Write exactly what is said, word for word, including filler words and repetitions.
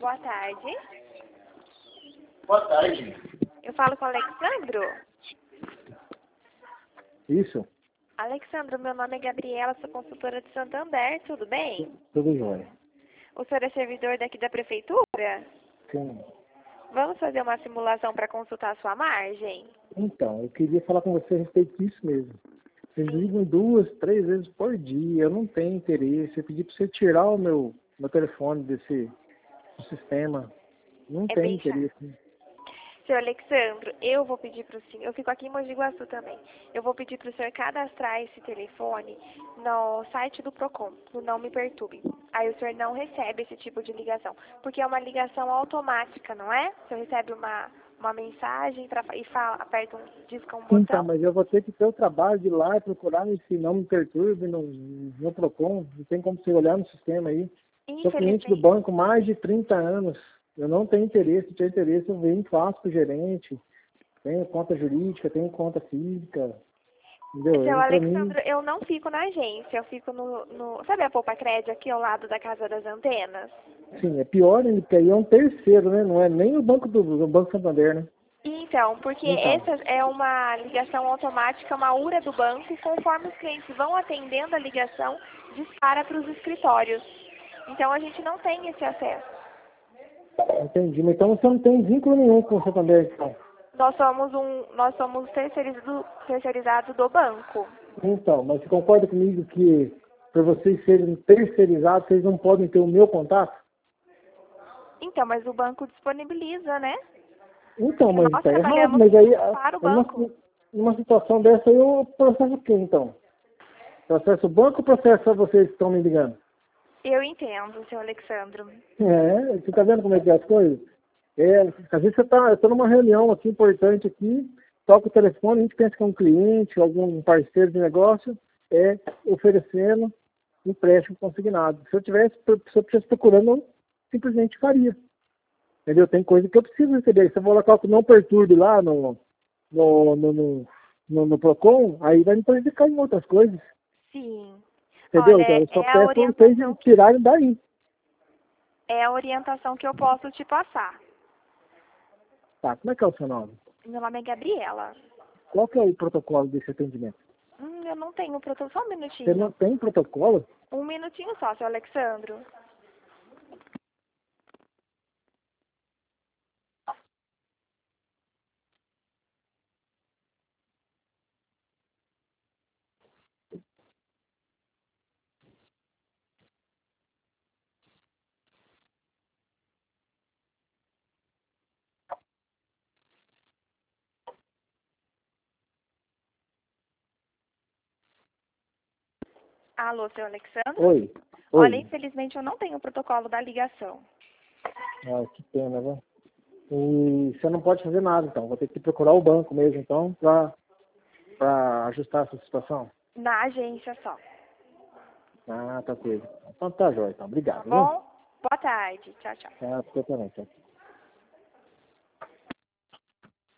Boa tarde. Boa tarde. Eu falo com o Alexandro? Isso? Alexandro, meu nome é Gabriela, sou consultora de Santander, tudo bem? Tudo jóia. O senhor é servidor daqui da prefeitura? Sim. Vamos fazer uma simulação para consultar a sua margem? Então, eu queria falar com você a respeito disso mesmo. Vocês ligam duas, três vezes por dia, eu não tenho interesse. Eu pedi para você tirar o meu, meu telefone desse do sistema. Não É tenho bem chato. interesse. Senhor Alexandro, eu vou pedir para o senhor, eu fico aqui em Mogi Guaçu também, eu vou pedir para o senhor cadastrar esse telefone no site do Procon, no Não Me Perturbe. Aí o senhor não recebe esse tipo de ligação, porque é uma ligação automática, não é? O senhor recebe uma, uma mensagem pra, e fala, aperta um, disca um Então, botão. mas eu vou ter que ter o trabalho de ir lá e procurar esse Não Me Perturbe no, no Procon. Não tem como você olhar no sistema aí. Sou cliente do Infelizmente, banco há mais de trinta anos. Eu não tenho interesse. Se tiver interesse, eu venho e faço com o gerente. Tenho conta jurídica, tenho conta física. Entendeu? seu Eu, pra mim, Alexandro, eu não fico na agência, eu fico no, no sabe a Poupa Crédito aqui ao lado da Casa das Antenas? sim, é pior ainda, porque aí é um terceiro, né? Não é nem o Banco do o Banco Santander, né? Então, porque Então, essa é uma ligação automática, uma U R A do banco, e conforme os clientes vão atendendo a ligação, dispara para os escritórios. Então, a gente não tem esse acesso. entendi. Mas então você não tem vínculo nenhum com o Santander, então. Nós somos um, nós somos terceirizado, terceirizados do banco. Então, mas você concorda comigo que para vocês serem terceirizados, vocês não podem ter o meu contato? Então, mas o banco disponibiliza, né? Então, E mas nós está errado. trabalhamos Mas aí, a- para o numa, banco. numa situação dessa, eu processo o quê, então? Processo o banco ou processo vocês que estão me ligando? Eu entendo, seu Alexandro. É, você tá vendo como é que é as coisas? É, às vezes você tá, eu tô numa reunião aqui importante aqui, toca o telefone, a gente pensa que é um cliente, algum parceiro de negócio, é oferecendo empréstimo consignado. Se eu tivesse, se eu estivesse procurando, eu simplesmente faria. Entendeu? Tem coisa que eu preciso receber. Se eu colocar o não perturbe lá no, no, no, no, no, no Procon, aí vai me prejudicar em outras coisas. Sim. Entendeu? Olha, Então eu só é a peço para vocês orientação, tirarem daí. é a orientação que eu posso te passar. Tá, como é que é o seu nome? Meu nome é Gabriela. Qual que é o protocolo desse atendimento? Hum, eu não tenho protocolo. Só um Você minutinho. não tem protocolo? Um minutinho só, seu Alexandro. Alô, seu Alexandro? Oi. Olha, Oi. infelizmente eu não tenho o protocolo da ligação. Ah, que pena, né? E você não pode fazer nada, então. Vou ter que procurar o banco mesmo, então, para para ajustar essa situação. Na agência só. Ah, tá coisa. Então tá jóia, então. Tá Obrigado, viu? bom? Boa tarde. Tchau, tchau. Ah, você também, tchau.